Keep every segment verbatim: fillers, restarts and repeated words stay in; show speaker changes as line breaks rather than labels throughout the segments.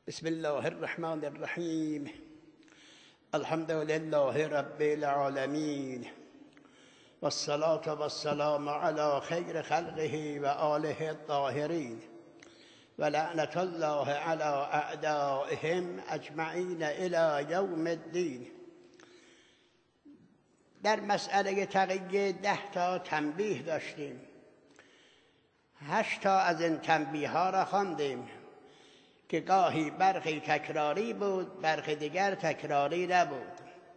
بسم الله الرحمن الرحیم. الحمد لله رب العالمین و الصلاة و السلام علی خیر خلقه و آله الطاهرین و لعنت الله علی اعدائهم اجمعین الی یوم الدین. در مسئله تقیه ده تا تنبیه داشتیم. هشت تا از این تنبیه ها را خواندیم که گاهی برخی تکراری بود، برخی دیگر تکراری نبود.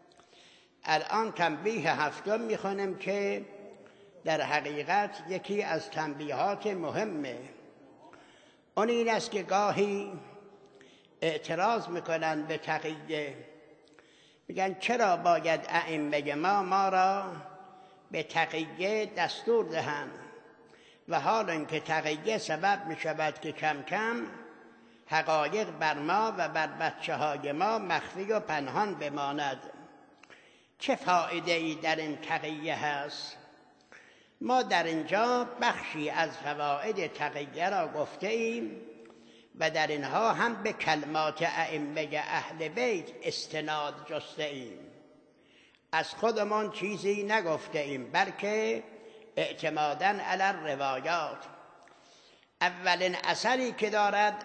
الان تنبیه هفتم میخونیم که در حقیقت یکی از تنبیهات مهمه. اون این است که گاهی اعتراض میکنن به تقیه، میگن چرا باید ائمه ما ما را به تقیه دستور دهند و حال اینکه تقیه سبب میشود که کم کم حقایق بر ما و بر بچه های ما مخفی و پنهان بماند. چه فایده ای در این تقیه هست؟ ما در اینجا بخشی از فواید تقیه را گفته ایم و در اینها هم به کلمات ائمه اهل بیت استناد جسته ایم. از خودمان چیزی نگفته ایم، بلکه اعتمادا علی الروایات. اولین اثری که دارد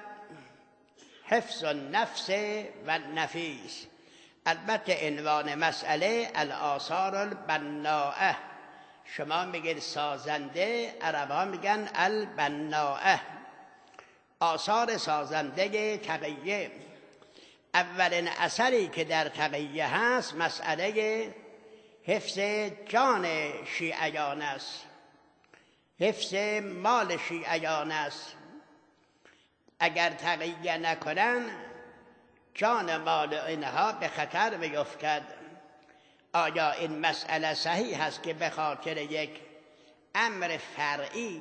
حفظ النفس و النفیس. البته عنوان مسئله الآثار البناءه. شما میگید سازنده، عربا میگن البناءه، آثار سازنده تقیه. اولین اثری که در تقیه هست مسئله حفظ جان شیعیان است، حفظ مال شیعیان است. اگر تقیه نکنن جان مال اینها به خطر بیفتد. آیا این مسئله صحیح است که به خاطر یک امر فرعی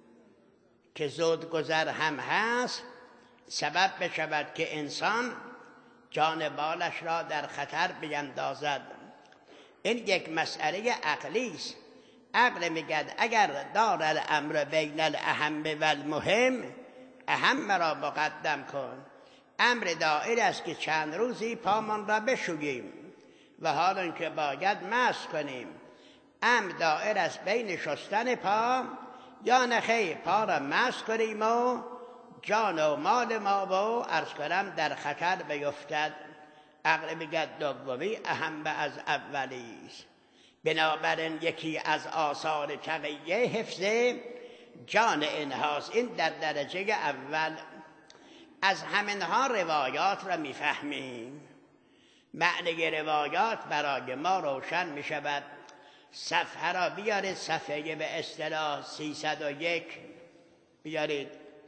که زودگذر هم هست سبب بشود که انسان جان مالش را در خطر بیندازد؟ این یک مسئله عقلی است. عقل میگد اگر دار الامر بین الاهم و المهم، اهم را مقدم کن. امر دائر است که چند روزی پامان را بشوییم و حالا که باید مس کنیم. امر دائر است بین شستن پا یا نخیر پا را مس کنیم و جان و مال ما و عرض کنم در خطر بیفتد. عقل میگد دومی اهم از اولی است. بنابراین یکی از آثار تقیه حفظ جان اینهاست. این در درجه اول. از همینها روایات را میفهمیم. معنی روایات برای ما روشن میشود. صفحه را بیارید، صفحه به اصطلاح سیصد و یک بیارید.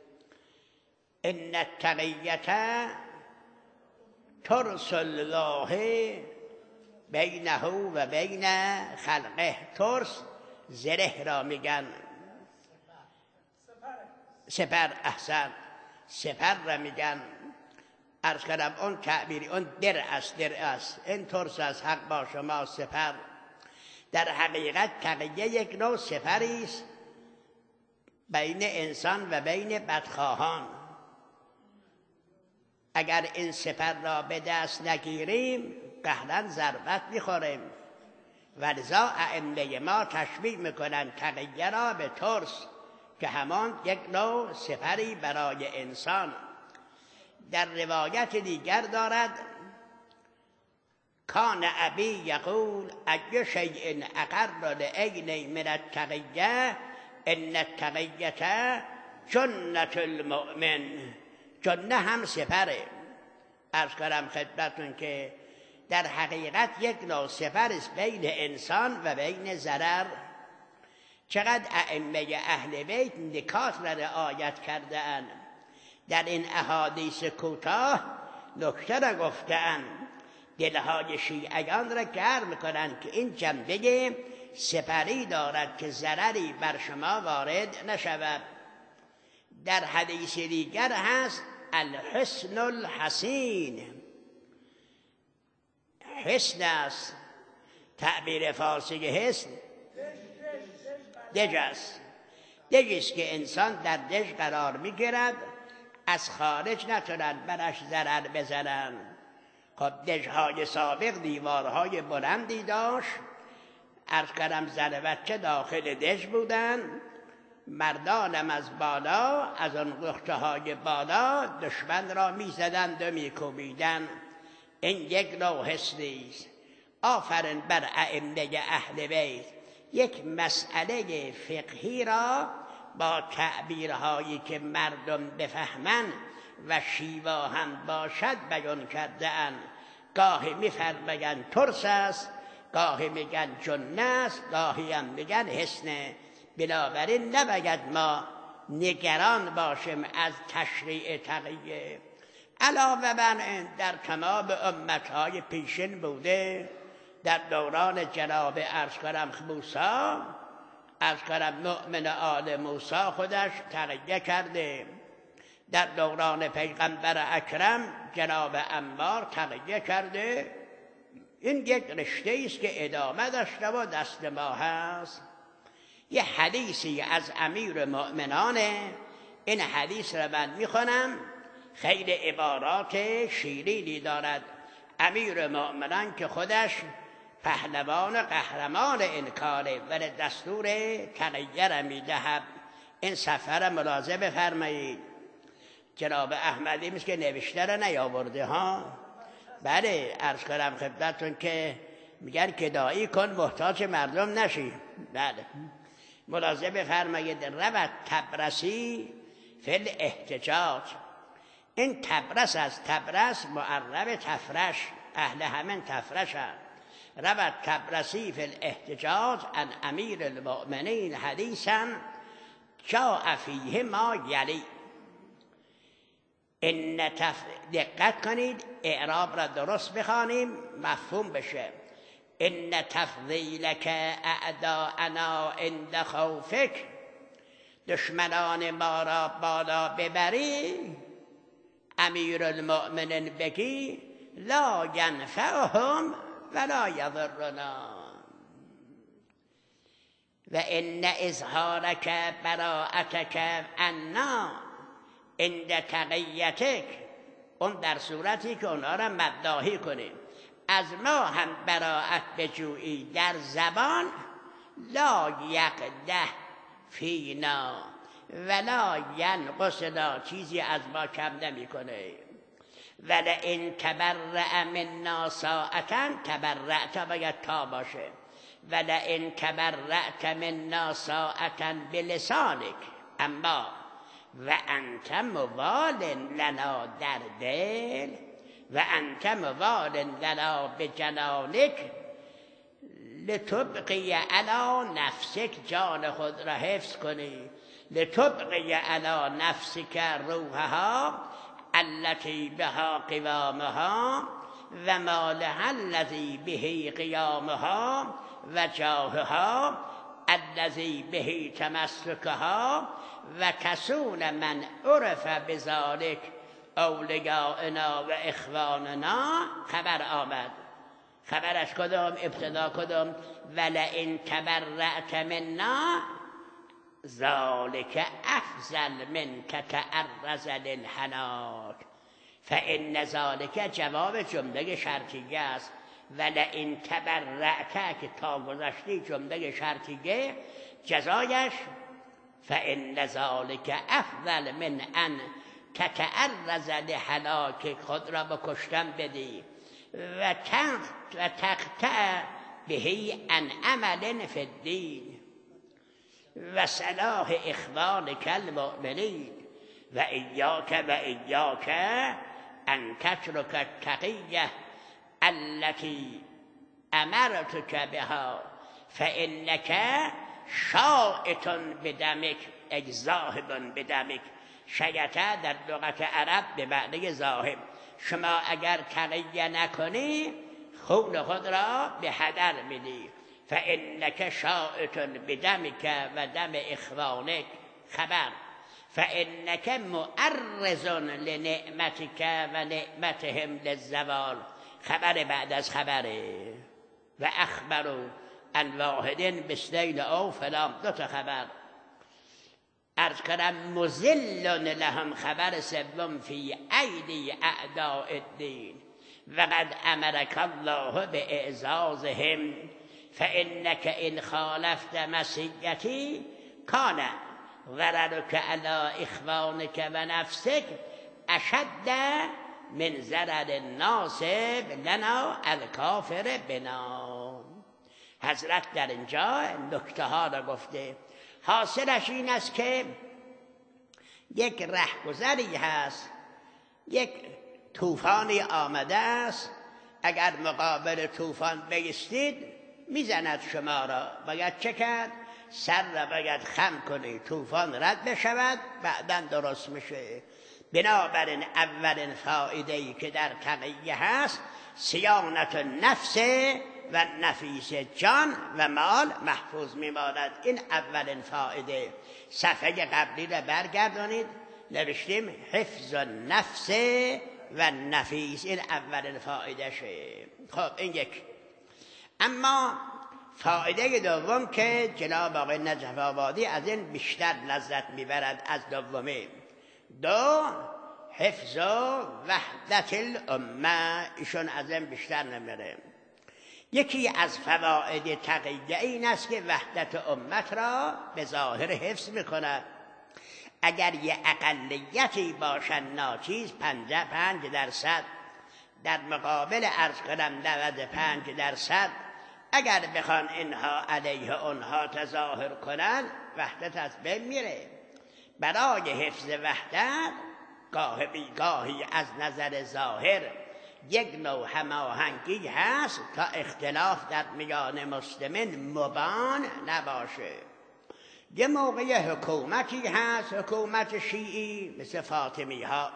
ان التقیة ترس الله بینه و بین خلقه. ترس زره را میگن، سپر. احسن، سپر را میگن. عرض کردم اون تعبیری اون در است، در است. این ترس از حق با شما سپر. در حقیقت تقیه یک نوع سپری است بین انسان و بین بدخواهان. اگر این سپر را به دست نگیریم قهرن ضربت میخوریم. ولذا ائمه ما تشبیه میکنن تقیه را به ترس که همان یک نوع سپری برای انسان. در روایت دیگر دارد کان ابی یقول ای شیء اقر لعینی من التقیه ان التقیة جنة المؤمن. جنه هم سپره. عرض کردم خدمتتون که در حقیقت یک نوع سپر است بین انسان و بین ضرر. چقدر ائمه اهل بیت نکات را رعایت کرده اند. در این احادیث کوتاه نکته را گفته اند. دلهای شیعیان را گرم کنند که این جنبه سپری دارد که ضرری بر شما وارد نشود. در حدیث دیگر هست الحسن الحسین. حسن است. تعبیر فارسی حسن دژ است. دژ است که انسان در دژ قرار میگیرد. از خارج نتونن برش ضرر بزنن. خب دژهای سابق دیوارهای بلندی داشت، عرض کردم زن بچه داخل دژ بودن، مردانم از بالا از اون نقطه های بالا دشمن را می زدند و می کوبیدن. این یک نوع حس نیست. آفرین بر ائمه اهل بیت. یک مسئله فقهی را با تعبیرهایی که مردم بفهمن و شیوا هم باشد بیان کرده اند. گاهی میفرمایند ترس است، گاهی میگن جنه است، گاهی هم میگن حسنه. بنابراین نباید ما نگران باشیم از تشریع تقیه. علاوه بر این در تمام امتهای پیشین بوده، در دوران جناب عرض کنم موسی، عرض کنم مؤمن آل موسی خودش تقیه کرده، در دوران پیغمبر اکرم جناب عمار تقیه کرده. این یک رشته است که ادامه داشته و دست ما هست. یه حدیثی از امیر مؤمنانه، این حدیث را من میخونم، خیلی عبارات شیرینی دارد. امیر مؤمنان که خودش پهلوان قهرمان این کاره ولی دستور تقیه را میدهد. این سفر ملاحظه بفرمایید. جناب احمدی میست که نوشته را نیاورده ها. بله عرض کنم خدمتتون که میگن کدایی کن محتاج مردم نشی. بله ملاحظه بفرمایید. رود تبرسی فی الاحتجاج. این تبرس از تبرس معرب تفرش، اهل همین تفرش هست. رود تبرسی فی الاحتجاج عن امیر المؤمنین حدیثا جاء فیه ما یلی. این تف... دقت کنید اعراب را درست بخوانیم مفهوم بشه. ان تفضیلک اعداءنا عند خوفک. دشمنان ما را بالا ببری، امیر المؤمنین بگی، لا ینفعهم ولا یضرنا. و ان اظهارک براءتک عنا عند تقیتک. اون در صورتی که اونا را مداحی کنیم، از ما هم براءت بجویی در زبان، لا یقده فینا ولا ینقصنا، چیزی از ما کم نمی کنه. ولئن تبرأ منا ساعتا، تبرأت باید تا باشه، ولئن تبرأت منا ساعتا بلسانک، اما و انت موال لنا در دل، و انت موال لنا بجنانک، لتبقی علی نفسک، جان خود را حفظ کنی، لتبقی علی نفسک روحها التي بها قوامها و مالها الذي به قیامها و جاهها الذي به تمسکها و کسون من عرف بذلک اولیاءنا و اخواننا. خبر آمد. خبرش کدام؟ ابتدا کدام؟ ولئن تبرأت منا ذلك افضل منك تعرض للهلاك. فان ذلك جواب جمله شرطیه است. ولئن تبرأت که تا گذشتی جمله شرطیه، جزایش فان ذلك افضل من ان تتعرض لهلاک، خود را به کشتن بدی، و تقطع به عن عمل فی الدین و صلاح اخوانک المؤمنین و ایاک و ایاک ان تترک التقیه التي امرتک بها فانک شائط بدمک، ای ذاهب بدمک. شیطه در لغت عرب به معنی ذاهب. شما اگر تقیه نکنی خون خود را به هدر میدی. فانک شائط بدمک و دم اخوانک. خبر فانک معرض لنعمتک و نعمتهم للزوال. خبر بعد از خبره. و اخبروا عن واحد بسنین او فلان، دو تا خبر. عرض کردم مذل لهم خبر سوم فی ایدی اعداء الدین وقد امرک الله باعزازهم فانک ان خالفت مسیتی کان ضررک علی اخوانک و نفسک اشد من ضرر الناصب لنا الکافر بنا. حضرت در اینجا نکته ها را گفته. حاصلش این است که یک رهگذری هست، یک طوفانی آمده است، اگر مقابل طوفان بایستید میزند شما را. باید چه کرد؟ سر را باید خم کنید، طوفان رد بشود، بعدا درست میشه. بنابراین اولین فایده‌ای که در تقیه هست صیانت نفس و نفیس جان و مال محفوظ میماند. این اولین فایده. صفحه قبلی را برگردانید، نوشتیم حفظ نفس و نفیس، این اولین فایده شه. خب این یک. اما فایده دوم که جناب آقای نجف آبادی از این بیشتر لذت میبرد از دومه، دو حفظ وحدت الامه، ایشون از این بیشتر نمیره. یکی از فواید تقیه این است که وحدت امت را به ظاهر حفظ میکند. اگر یه اقلیتی باشن ناچیز پنجاه پنج درصد در مقابل عرض کنم نود و پنج درصد، اگر بخوان اینها علیه اونها تظاهر کنن وحدت از بین میره. برای حفظ وحدت گاه بیگاهی از نظر ظاهر یک نوع هماهنگی هست تا اختلاف در میان مسلمین مبان نباشه. یه موقع حکومتی هست، حکومت شیعی مثل فاطمی ها،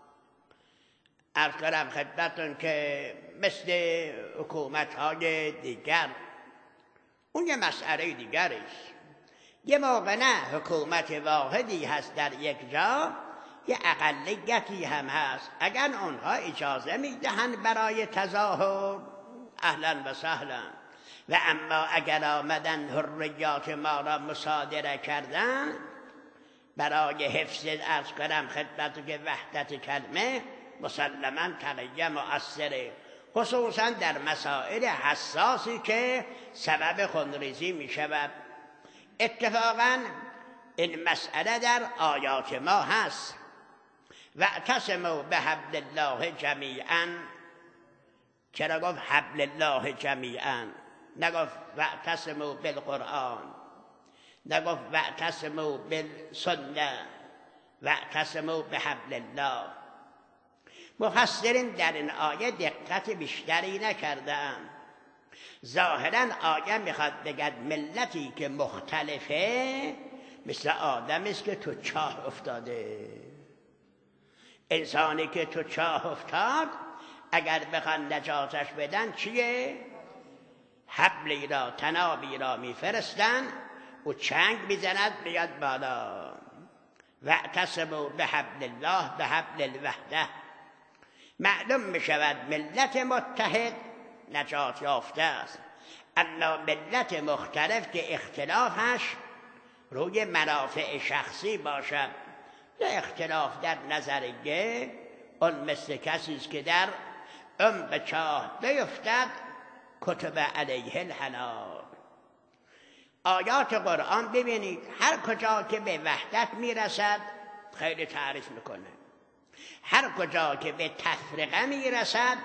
عرض کنم خدمتتون که مثل حکومت های دیگر، اون یه مسئله دیگری است. یه موقع نه حکومت واحدی هست در یک جا، یه اقلیتی هم هست، اگر اونها اجازه میدهند برای تظاهر اهلا و سهلا، و اما اگر آمدن حریات ما را مصادره کردن برای حفظ عرض کنم خدمت که وحدت کلمه، مسلما تقیه مؤثره، خصوصا در مسائل حساسی که سبب خونریزی می شود. اتفاقا این مسئله در آیات ما هست. واعتصموا بحبل الله جمیعا. چرا گفت حبل الله جمیعا؟ نگفت واعتصموا بالقرآن، نگفت واعتصموا بالسنه، واعتصموا بحبل الله. مفسرین در این آیه دقت بیشتری نکردند. ظاهرا آیه میخواد بگد ملتی که مختلفه مثل آدم است که تو چاه افتاده. انسانی که تو چاه افتاد اگر بخوان نجاتش بدن چیه؟ حبلی را، تنابی را میفرستن و چنگ میزند بیاد بالا. واعتصموا بحبل الله بحبل الوحده. معلوم میشود ملت متحد نجات یافته است، اما ملت مختلف که اختلافش روی منافع شخصی باشد، نه اختلاف در نظریه، اون مثل کسی است که در عمق چاه بیفتد کتب علیه الهلاک. آیات قرآن ببینید هر کجا که به وحدت میرسد خیلی تعریف میکنه، هر کجا که به تفرقه میرسد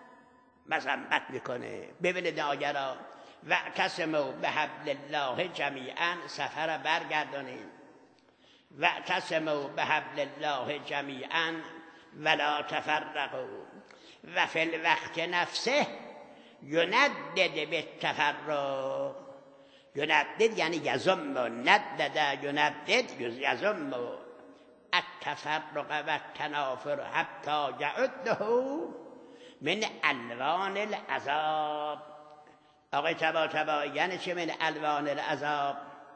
مذمت میکنه. ببینید آیه را واعتصموا بحبل الله جمیعا، سفر برگردانید. واعتصموا بحبل الله جمیعا ولا تفرقوا و فی الوقت نفسه یندد بالتفرق. یندد یعنی یزم، ندد یندد یزم التفرق و التنافر حتی یعده من الوان العذاب. آقای طباطبایی یعنی چه من الوان العذاب؟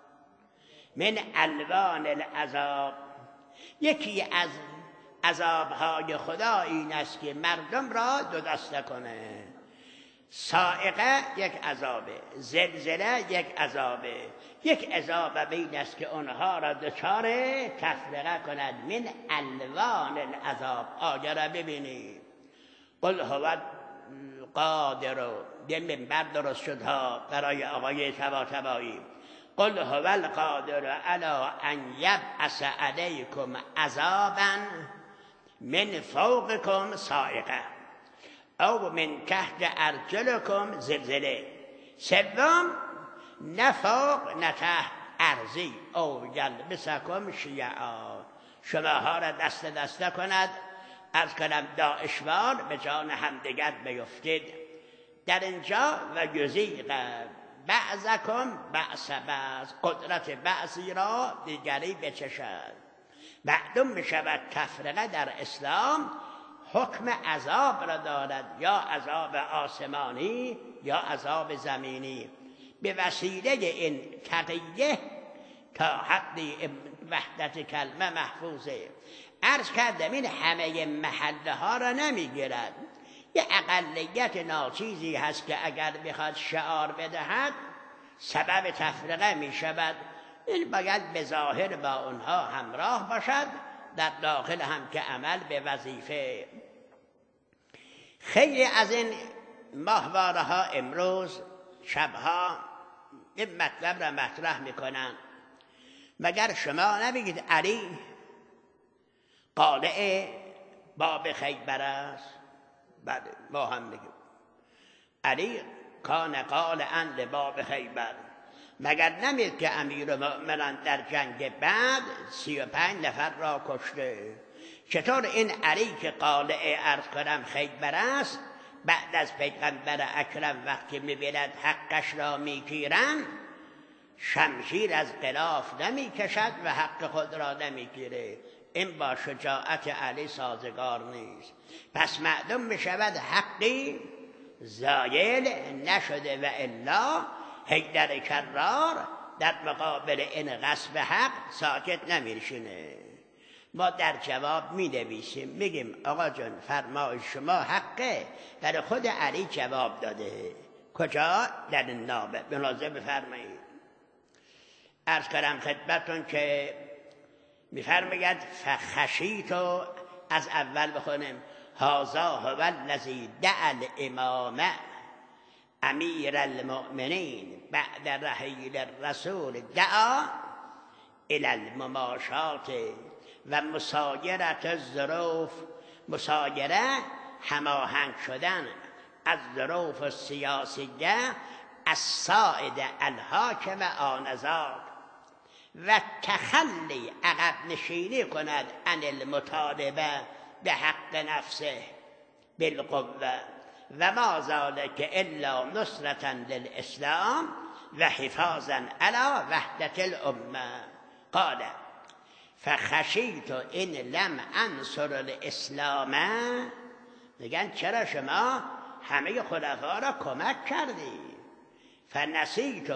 من الوان العذاب، یکی از عذابهای خدا این است که مردم را دو دسته کنه. صاعقه یک عذابه، زلزله یک عذابه. یک عذاب بین است که اونها را دچار تفرقه کند. من الوان العذاب. آیه را ببینید. قل هو قادر. یه منبر درست شد ها برای آقای طباطبایی. قل هو القادر علی ان یبعث علیکم عذابا من فوقکم صاعقه او من تحت ارجلکم زلزله. سوم نه فوق نه تحت، ارضی. او یلبسکم شیعا. شماها را دست دسته کند، از کنم داعشوار به جان همدیگر بیفتید. در اینجا و یزیق بعضکم بعض بعض، قدرت بعضی را دیگری بچشد. معلوم می شود تفرقه در اسلام حکم عذاب را دارد، یا عذاب آسمانی یا عذاب زمینی. به وسیله این تقیه تا حدی وحدت کلمه محفوظه. عرض کردم این همه محله ها را نمیگیرد. یه اقلیت ناچیزی هست که اگر بخواد شعار بدهد سبب تفرقه می شود. این باید به ظاهر با اونها همراه باشد، در داخل هم که عمل به وظیفه. خیلی از این ماهواره ها امروز شبها این مطلب را مطرح میکنن. مگر شما نبگید علی قالع باب خیبر است؟ بله ما هم میگیم علی کان قالعا لباب خیبر. مگر نمید که امیرالمؤمنان در جنگ بعد سی و پنج نفر را کشته؟ چطور این علی که قالع عرض کنم خیبر است، بعد از پیغمبر اکرم وقتی میبیند حقش را میگیرن شمشیر از غلاف نمیکشد و حق خود را نمیگیره؟ این با شجاعت علی سازگار نیست. پس معلوم میشود حقی زایل نشده و الا حیدر کرار در مقابل این غصب حق ساکت نمیشینه. ما در جواب می نویسیم میگیم آقا جان فرمای شما حقه، در خود علی جواب داده. کجا؟ در این نامه. ملاحظه بفرمایید. عرض کردم خدمتتون که میفرماید فخشیتو، از اول بخونیم هذا هو الذی دعا الامام امیر المؤمنین بعد رحیل الرسول دعا الی المماشات و مسایرت الظروف. مسایره هماهنگ شدن از ظروف سیاسیه الساعد الحاکم آنذاک و تخلی عقب نشینی کند عن المطالبه به حق نفسه بالقوه و ما ذلک الا نصرة للاسلام و حفاظا علی وحدت الامه. قال فخشیت ان لم انصر الاسلام. میگن چرا شما همه خلفا را کمک کردی؟ فنسیت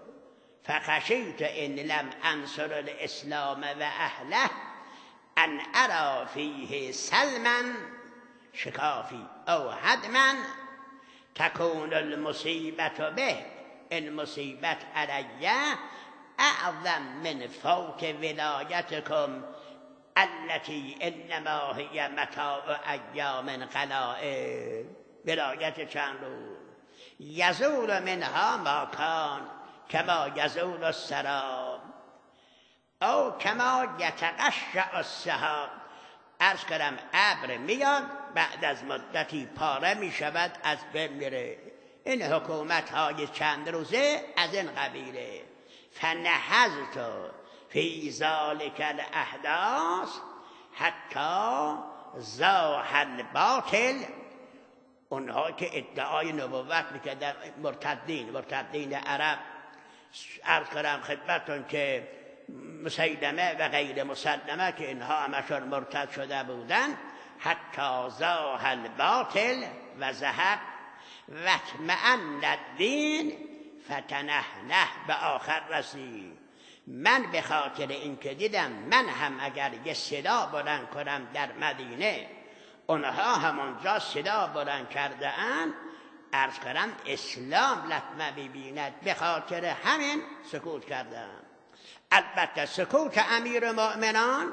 فخشیت ان لم انصر الاسلام و اهله ان ارى فیه سلما شکافی او هدما تکون المصیبت به. این مصیبت علیه اعظم من فوت ولایتکم التي انما هي متاع ایام قلائل. ولایت چند روز یزول منها ما کان کما یزول السراب او کما یتقشع السحاب. عرض کردم ابر میاد بعد از مدتی پاره می شود از بین میره. این حکومت های چند روزه از این قبیله. فنهزت فی ذلک الاحداث حتی زاح الباطل. اونها که ادعای نبوت میکردن مرتدین مرتدین عرب، عرض کردم خدمتتون که مسیلمه و غیر مسلمه که اینها همشون مرتد شده بودن. حتی زاح الباطل و زهق و اطمأن الدین فتنحنح. به آخر رسید. من به خاطر این که دیدم من هم اگر یه صدا بلند کنم در مدینه اونها همونجا صدا بلند کرده اند، عرض کردم اسلام لطمه می‌بیند، به خاطر همین سکوت کردم. البته سکوت امیر مؤمنان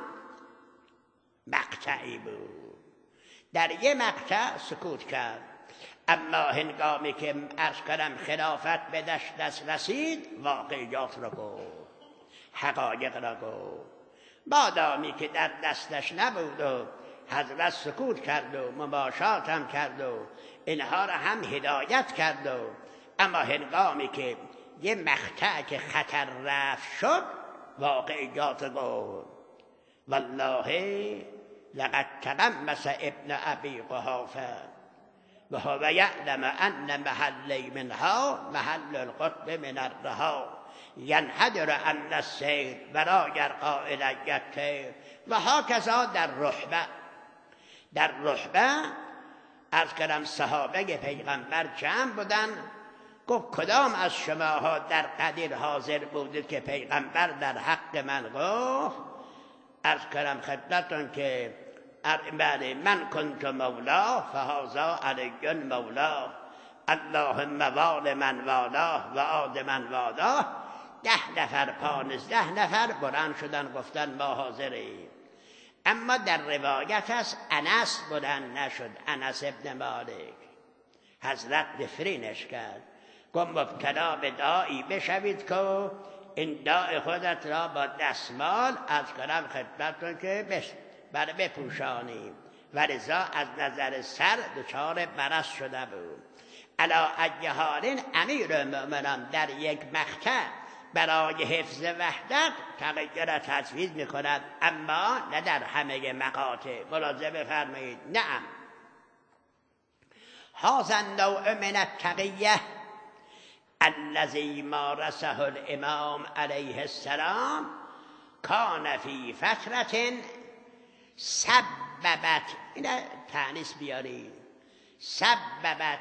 مقطعی بود، در یه مقطع سکوت کرد، اما هنگامی که عرض کردم خلافت به دست دست رسید واقعیات را گفت، حقایق را گفت. مادامی که در دستش نبود و حضرت سکوت کرد و مباشات هم کرد و اینها را هم هدایت کرد و اما هنگامی که یه مقطع که خطر رفت شد واقعیات گفت. والله لقد تقمص ابن ابی قحافه و هو یعلم ان محلی منها محل القطب من الرها ینحدر ان السیر ولا یرقا الی الطیر. و هاکذا در رحبه، در رحبه از کردم صحابه پیغمبر جمع بودن، گفت کدام از شماها در قدیر حاضر بودید که پیغمبر در حق من گفت؟ از کردم خدمتون که بله من کنت مولا فهذا علی مولا اللهم وال من والاه و عاد من والاه. ده نفر پانزده نفر بلند شدن گفتن ما حاضریم. اما در روایت است انس بلند نشد، انس ابن مالک. حضرت نفرینش کرد، گفت مبتلا به داعی بشوید که این داع خودت را با دستمال از کنم خدمتون که بس برای بپوشانیم. ولذا از نظر سر دچار برس شده بود. علا ای حال امیر مؤمنان در یک مقطع برای حفظ وحدت تغییر تجویز می کند، اما نه در همه مقاطع. ملاحظه بفرمایید. نعم هذا النوع من التقیه الذي مارسه الامام علیه السلام کان فی فترة سببت، این تعنیس بیارید، سببت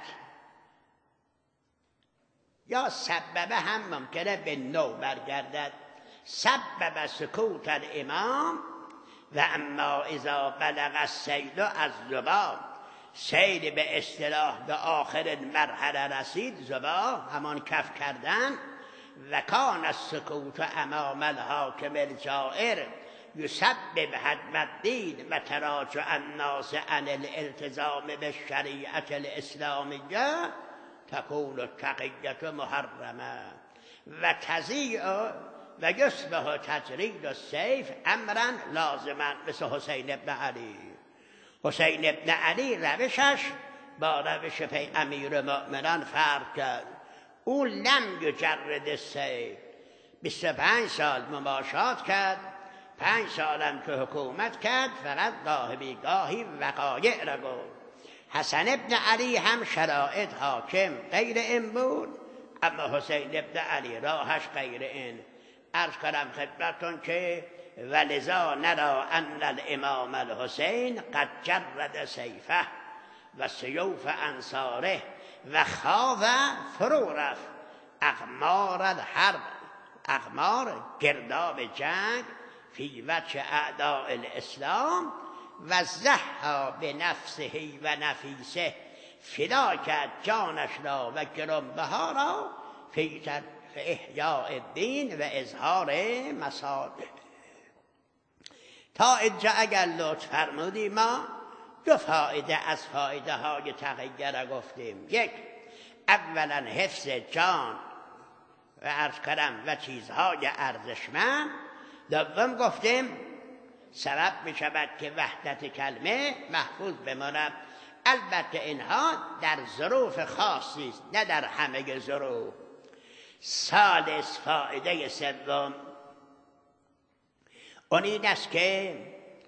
یا سببه هم ممکنه به نو برگردد. سبب سکوت الامام و اما اذا بلغ السیل از زبا، سیل به اصطلاح به آخر مرحله رسید، زبا همان کف کردن. و کان السکوت امام الحاکم الجائر یسبب هدم الدین و تراجع الناس عن الالتزام بالشریعة الاسلامیه تکون التقیة محرمه و تضیع و یصبح تجرید السیف امرا لازما. مثل حسین ابن علی. حسین ابن علی روشش با روش پی امیر مؤمنان فرق کرد. او لم یجرد السیف، بیست و پنج سال مماشات کرد، پنج سالم که حکومت کرد، فقط گاه بیگاهی وقایع را گفت. حسن ابن علی هم شرایط حاکم غیر این بود، اما حسین ابن علی راهش غیر این. عرض کنم خدمتون که ولذا نرا ان الامام الحسین قد جرد سیفه و سیوف انصاره و خاض فرو رفت اغمار الحرب، اغمار گرداب جنگ، فی وجه اعداء الاسلام و زحا به نفسه و نفیسه، فدا کرد جانش را و گرانبها را فی احیاء الدین و اظهار مصالح. تا اینجا اگر لطف فرمودی ما دو فایده از فایده های تغییر گفتیم. یک، اولا حفظ جان و عرض کردم و چیزهای ارزشمند. دوم گفتیم سبب می شود که وحدت کلمه محفوظ بماند. البته اینها در ظروف خاصی است، نه در همه ظروف. ثالث، فایده سوم اون این است که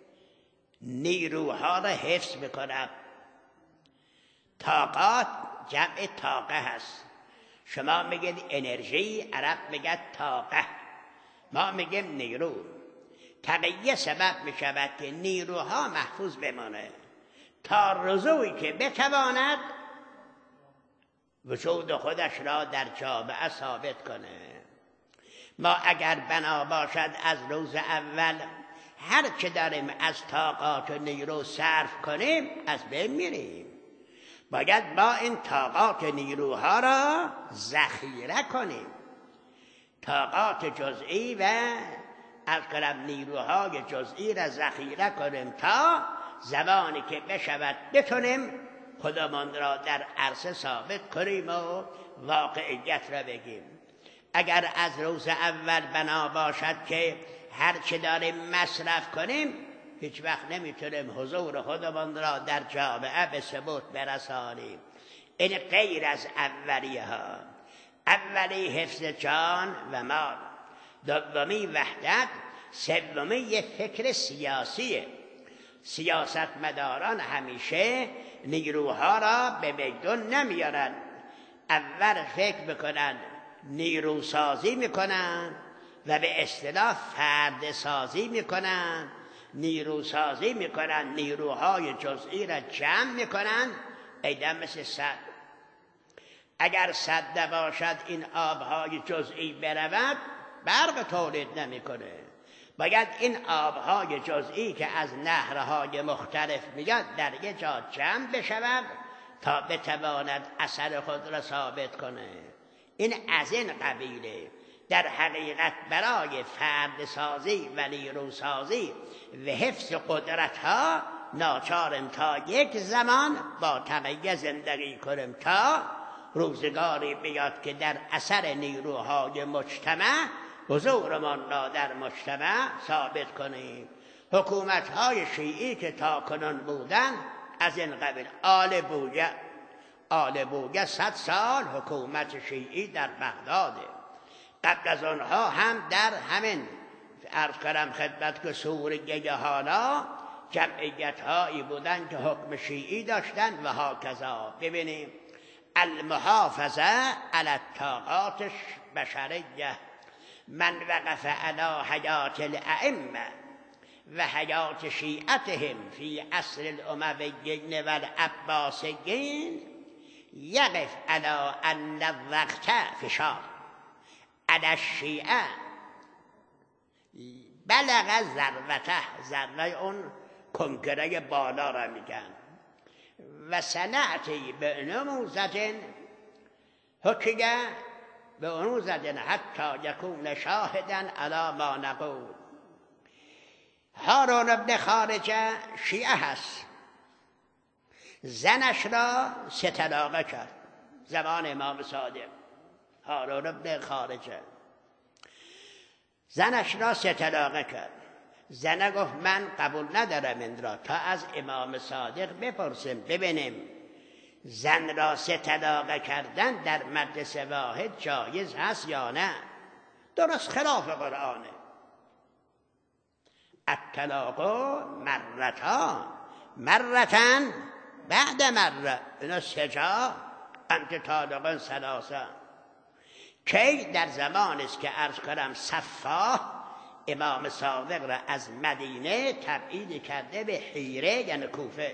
نیروها را حفظ میکند. طاقات جمع طاقه هست. شما میگید انرژی، عرب میگد طاقه، ما میگیم نیرو. تقیه سبب میشود که نیروها محفوظ بمانه تا رضوی که بتواند وجود خودش را در جامعه ثابت کنه. ما اگر بنا باشد از روز اول هر چه داریم از طاقات و نیرو صرف کنیم از بین میریم. باید با این طاقات نیروها را ذخیره کنیم، طاقات جزئی و از کنم نیروهای جزئی را ذخیره کنیم تا زمانی که بشود بتونیم خودمان را در عرصه ثابت کنیم و واقعیت را بگیم. اگر از روز اول بنا باشد که هر چه داریم مصرف کنیم، هیچ وقت نمیتونیم حضور خودمان را در جامعه به ثبوت برسانیم. این غیر از اولیه ها. اولی حفظ جان و مال، دومی وحدت، سومی فکر سیاسیه. سیاستمداران همیشه نیروها را به میدان نمیارن، اول فکر میکنن نیروسازی میکنن و به اصطلاح فرد سازی میکنن، نیروسازی میکنن، نیروهای جزئی را جمع میکنن. ایدن مثل سد، اگر سد نباشد این آبهای جزئی برود برق تولید نمیکنه. باید این آبهای جزئی که از نهرهای مختلف میاد در یک جا جمع بشود تا بتواند اثر خود را ثابت کنه. این از این قبیله. در حقیقت برای فرد سازی و نیروسازی و حفظ قدرت ها ناچارم تا یک زمان با تقیه زندگی کنیم تا روزگاری بیاد که در اثر نیروهای مجتمع حضورمان را در مجتمع ثابت کنیم. حکومت های شیعی که تا کنون بودن از این قبیل، آل بویه آل بویه صد سال حکومت شیعی در بغداده. قبل از آنها هم در همین عرض کردم خدمت که سوریه حالا جمعیت هایی بودن که حکم شیعی داشتن و هاکذا. ببینیم المحافظه علی الطاقات بشریه، من وقف علی حیات الائمه و حیات شیعتهم فی عصر الامویین و العباسیین یقف علی ان الوقت فشار علی الشیعه بلغ ذروته، ذره اون کنکره بالا را میگن. و سنعتی به نموذج حکیه به نموذج حتی یکون شاهدن علی ما نقول. هارون ابن خارجه شیعه هست، زنش را سه طلاقه کرد زمان امام صادق. هارون ابن خارجه زنش را سه طلاقه کرد. زنه گفت من قبول ندارم این را تا از امام صادق بپرسیم ببینیم زن را سه طلاقه کردن در مجلس واحد جایز هست یا نه. درست خلاف قرآنه. الطلاق مرتان مرتن بعد مره اینا سجا انت طالقا ثلاثه. کی؟ در زمان است که عرض کنم صفاح امام صادق را از مدینه تبعید کرده به حیره یعنی کوفه.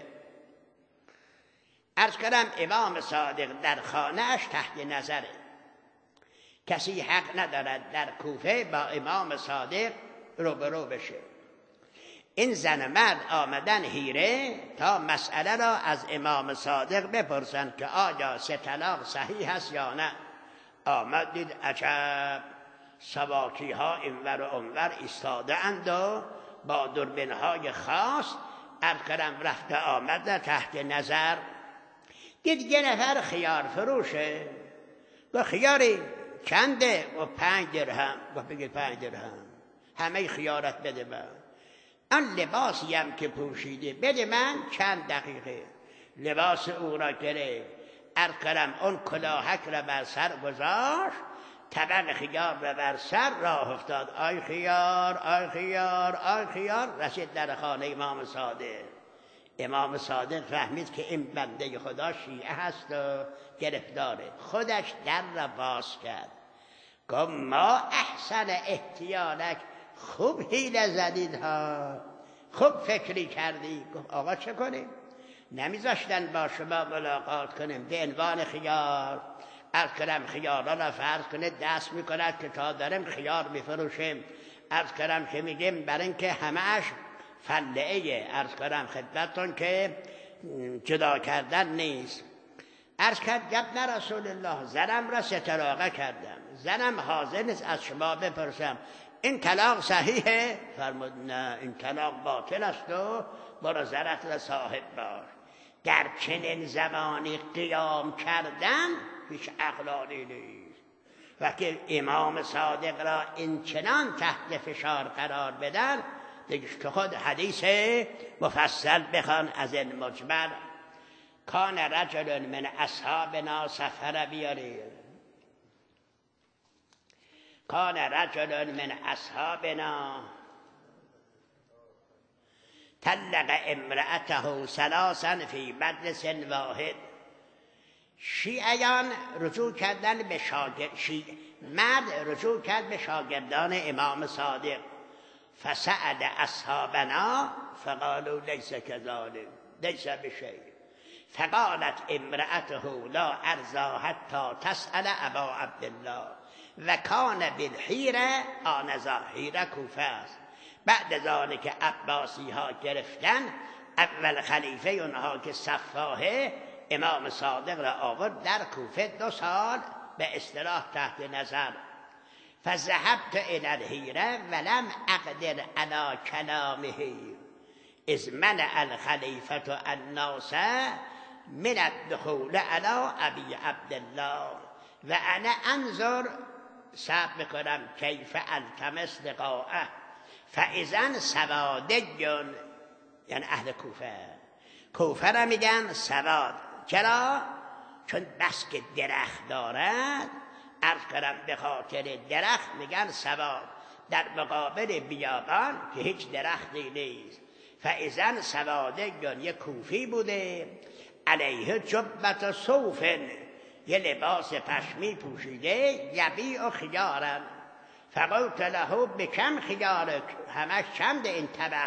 عرض کنم امام صادق در خانه‌اش تحت نظره، کسی حق ندارد در کوفه با امام صادق روبرو بشه. این زن مرد آمدن حیره تا مسئله را از امام صادق بپرسند که آیا سه طلاق صحیح هست یا نه. آمد دید عجب، سواکی ها اینور و اونور ایستاده اند و با دوربین های خاص ارکرم رفته آمد تحت نظر. دید یه نفر خیار فروشه و خیاری چنده و پنج درهم و بگید پنج درهم همه خیارت بده من. آن لباسی هم که پوشیده بده من چند دقیقه. لباس او را گرفت، ارکرم اون کلاهک را بر سر گذاشت، طبق خیار را بر سر راه افتاد. آی خیار آی خیار آی خیار رسید در خانه امام صادق. امام صادق فهمید که این بنده خدا شیعه هست و گرفتاره. خودش در را باز کرد، گفت ما احسن احتیالک، خوب حیله زدید ها، خوب فکری کردی. گفت آقا چه کنیم؟ نمیذاشتن با شما ملاقات کنیم به عنوان خیار. از کرم خیارا را فرض کنه دست میکند که تا داریم خیار میفروشیم. از کرم که میگیم برای اینکه همهش فلعه. از کرم خدمتون که جدا کردن نیست. عرض کرد یبن رسول الله زنم را ستراقه کردم، زنم حاضر نیست از شما بپرسم این طلاق صحیحه؟ فرمود نه، این طلاق باطل است و برو زنت را صاحب باش. در چنین زمانی قیام کردن هیچ اقلالی نیست. وقتی امام صادق را این چنان تحت فشار قرار بدن دیگه تو خود حدیث مفصل بخوان از این مجمل. کان رجل من اصحابنا سفر بیارید کان رجل من اصحابنا طلق امرأته ثلاثا فی مجلس واحد. شیعیان رجوع کردن به شاگرد شیع... مرد رجوع کرد به شاگردان امام صادق. فسأل اصحابنا فقالوا لیس کذلک لیس بشیء. فقالت امرأته لا ارضا حتی تسأل ابا عبدالله و کان بالحیره آنذا، حیره کوفه است. بعد ذلك عباسی ها گرفتن اول خلیفه اونها که صفاحه امام صادق را آورد در کوفه دو سال به اصطلاح تحت نظر. فذهبت الى الحیره ولم اقدر على کلامه اذ منع الخلیفه الناس من الدخول على ابی عبدالله و انا انظر صبر کنم کیف التمس لقاءه فاذا سوادیون، یعنی اهل کوفه. کوفه را میگن سواد. چرا؟ چون بس که درخت دارد، عرض کنم به خاطر درخت میگن سواد. در مقابل بیابان که هیچ درختی نیست. فاذا سوادیون، یک کوفی بوده علیه جبت صوفن، یه لباس پشمی پوشیده، یبیع خیارن. فقلت له بکم خیارک، همش چند این طبق؟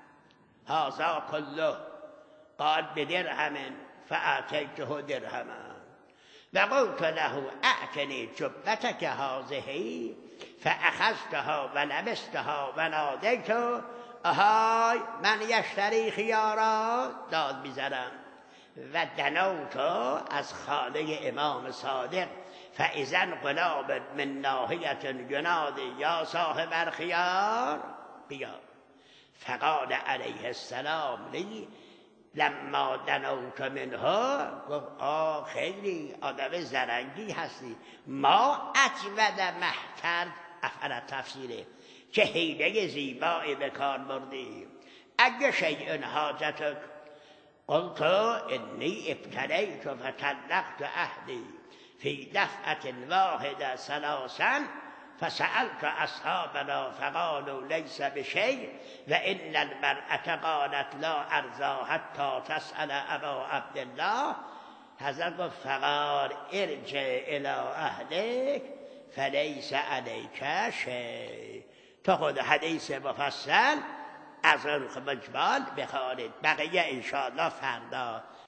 هذا کله. قال بدرهم فاعطیته درهما. و قلت له اعطنی جبتک هذه فاخذتها و لبستها و نادیت اهای من یشتری خیارا، داد بیزنم. و دنوتو از خانه امام صادق فاذا غلام من ناحیت ینادی یا صاحب الخیار بیا. فقال علیه السلام لی لما دنوت منها، گفت آه خیلی آدم زرنگی هستی، ما اجود محتر افعل تفسیره، چه حیله زیبایی به کار بردی. اگه شیء حاجتک قلت انی ابتلیت فطلقت عهدی فی دفعة واحدة ثلاثا فسألت اصحابنا فقالوا لیس بشیء و ان المرأة قالت لا ارضا حتی تسأل ابا عبدالله. حضرت گفت فقال ارجع الى اهلک فلیس علیک شیء. تو خود حدیث مفصل از اون مجمل بخوانید، بقیه انشاءالله فردا.